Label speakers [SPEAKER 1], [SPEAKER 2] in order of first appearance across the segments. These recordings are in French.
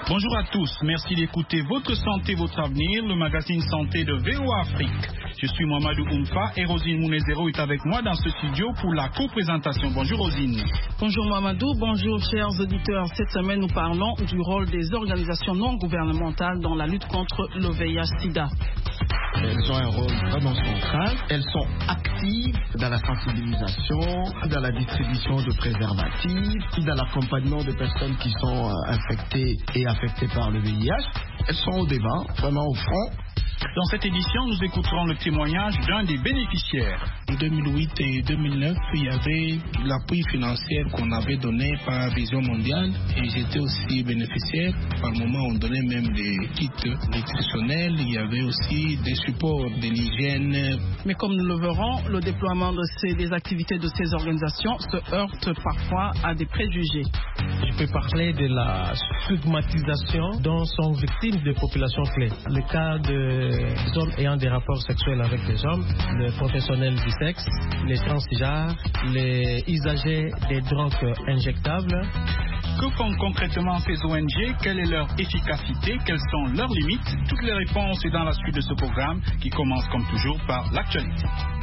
[SPEAKER 1] Bonjour à tous, merci d'écouter Votre Santé, Votre Avenir, le magazine santé de VOA Afrique. Je suis Mamadou Oumfa et Rosine Mounezero est avec moi dans ce studio pour la co-présentation. Bonjour Rosine.
[SPEAKER 2] Bonjour Mamadou, bonjour chers auditeurs. Cette semaine, nous parlons du rôle des organisations non gouvernementales dans la lutte contre le VIH-Sida.
[SPEAKER 3] Elles ont un rôle vraiment central. Elles sont actives dans la sensibilisation, dans la distribution de préservatifs, dans l'accompagnement de personnes qui sont infectées et affectées par le VIH. Elles sont au débat, vraiment au front.
[SPEAKER 1] Dans cette édition, nous écouterons le témoignage d'un des bénéficiaires.
[SPEAKER 4] En 2008 et 2009, il y avait l'appui financier qu'on avait donné par Vision Mondiale et j'étais aussi bénéficiaire. Par moment, on donnait même des kits nutritionnels. Il y avait aussi des supports de l'hygiène.
[SPEAKER 2] Mais comme nous le verrons, le déploiement des activités de ces organisations se heurte parfois à des préjugés.
[SPEAKER 5] Je peux parler de la stigmatisation dont sont victimes des populations clés. Le cas des hommes ayant des rapports sexuels avec des hommes, les professionnels du sexe, les transgenres, les usagers des drogues injectables.
[SPEAKER 1] Que font concrètement ces ONG? Quelle est leur efficacité? Quelles sont leurs limites? Toutes les réponses sont dans la suite de ce programme qui commence comme toujours par l'actualité.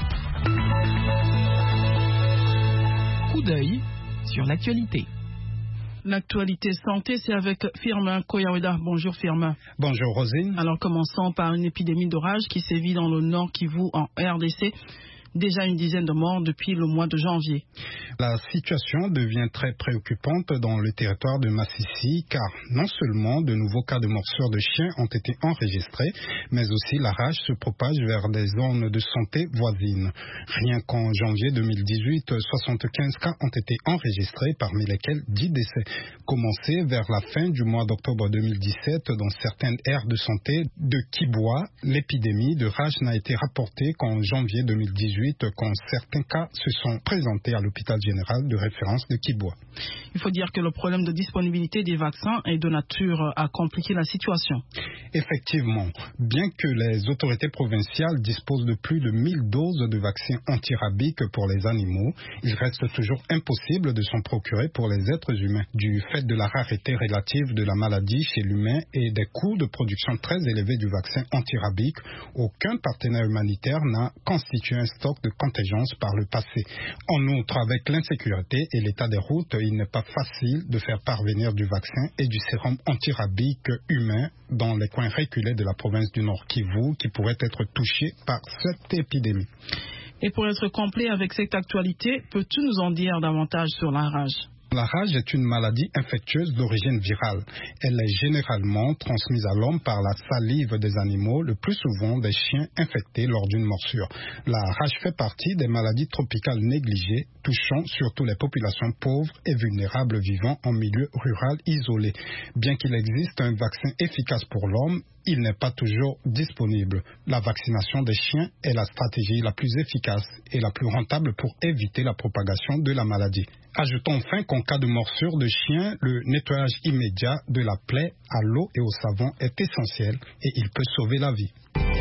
[SPEAKER 6] Coup d'œil sur l'actualité.
[SPEAKER 2] L'actualité santé, c'est avec Firmin Koyaweda. Bonjour Firmin.
[SPEAKER 7] Bonjour Rosine.
[SPEAKER 2] Alors commençons par une épidémie d'orage qui sévit dans le Nord Kivu en RDC. Déjà une dizaine de morts depuis le mois de janvier.
[SPEAKER 7] La situation devient très préoccupante dans le territoire de Massissi car non seulement de nouveaux cas de morsures de chiens ont été enregistrés, mais aussi la rage se propage vers des zones de santé voisines. Rien qu'en janvier 2018, 75 cas ont été enregistrés, parmi lesquels 10 décès. Commencé vers la fin du mois d'octobre 2017 dans certaines aires de santé de Kiboua, l'épidémie de rage n'a été rapportée qu'en janvier 2018. Quand certains cas se sont présentés à l'hôpital général de référence de Kiboua.
[SPEAKER 2] Il faut dire que le problème de disponibilité des vaccins est de nature à compliquer la situation.
[SPEAKER 7] Effectivement, bien que les autorités provinciales disposent de plus de 1000 doses de vaccins antirabiques pour les animaux, il reste toujours impossible de s'en procurer pour les êtres humains. Du fait de la rareté relative de la maladie chez l'humain et des coûts de production très élevés du vaccin antirabique, aucun partenaire humanitaire n'a constitué un stock de contingence par le passé. En outre, avec l'insécurité et l'état des routes, il n'est pas facile de faire parvenir du vaccin et du sérum antirabique humain dans les coins reculés de la province du Nord Kivu qui pourraient être touchés par cette épidémie.
[SPEAKER 2] Et pour être complet avec cette actualité, peux-tu nous en dire davantage sur la rage?
[SPEAKER 7] La rage est une maladie infectieuse d'origine virale. Elle est généralement transmise à l'homme par la salive des animaux, le plus souvent des chiens infectés lors d'une morsure. La rage fait partie des maladies tropicales négligées, touchant surtout les populations pauvres et vulnérables vivant en milieu rural isolé. Bien qu'il existe un vaccin efficace pour l'homme, il n'est pas toujours disponible. La vaccination des chiens est la stratégie la plus efficace et la plus rentable pour éviter la propagation de la maladie. Ajoutons enfin qu'en cas de morsure de chien, le nettoyage immédiat de la plaie à l'eau et au savon est essentiel et il peut sauver la vie.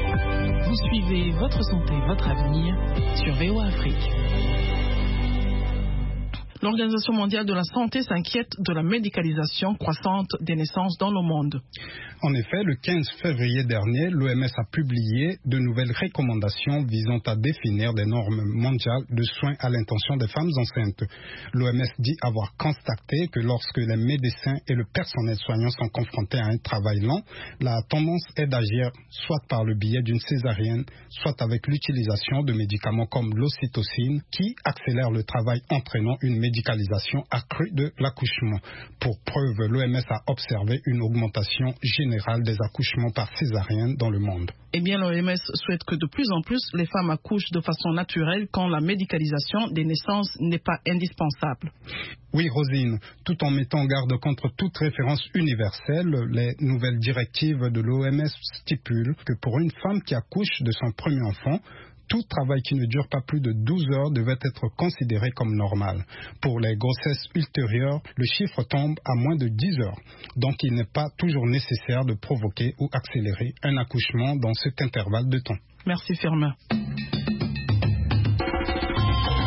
[SPEAKER 6] Vous suivez Votre Santé, Votre Avenir sur VOA Afrique.
[SPEAKER 2] L'Organisation mondiale de la santé s'inquiète de la médicalisation croissante des naissances dans le monde.
[SPEAKER 7] En effet, le 15 février dernier, l'OMS a publié de nouvelles recommandations visant à définir des normes mondiales de soins à l'intention des femmes enceintes. L'OMS dit avoir constaté que lorsque les médecins et le personnel soignant sont confrontés à un travail lent, la tendance est d'agir soit par le biais d'une césarienne, soit avec l'utilisation de médicaments comme l'ocytocine qui accélèrent le travail entraînant une médicalisation accrue de l'accouchement. Pour preuve, l'OMS a observé une augmentation générale des accouchements par césarienne dans le monde.
[SPEAKER 2] Eh bien, l'OMS souhaite que de plus en plus les femmes accouchent de façon naturelle quand la médicalisation des naissances n'est pas indispensable.
[SPEAKER 7] Oui, Rosine, tout en mettant en garde contre toute référence universelle, les nouvelles directives de l'OMS stipulent que pour une femme qui accouche de son premier enfant, tout travail qui ne dure pas plus de 12 heures devait être considéré comme normal. Pour les grossesses ultérieures, le chiffre tombe à moins de 10 heures. Donc il n'est pas toujours nécessaire de provoquer ou accélérer un accouchement dans cet intervalle de temps.
[SPEAKER 2] Merci Firmin.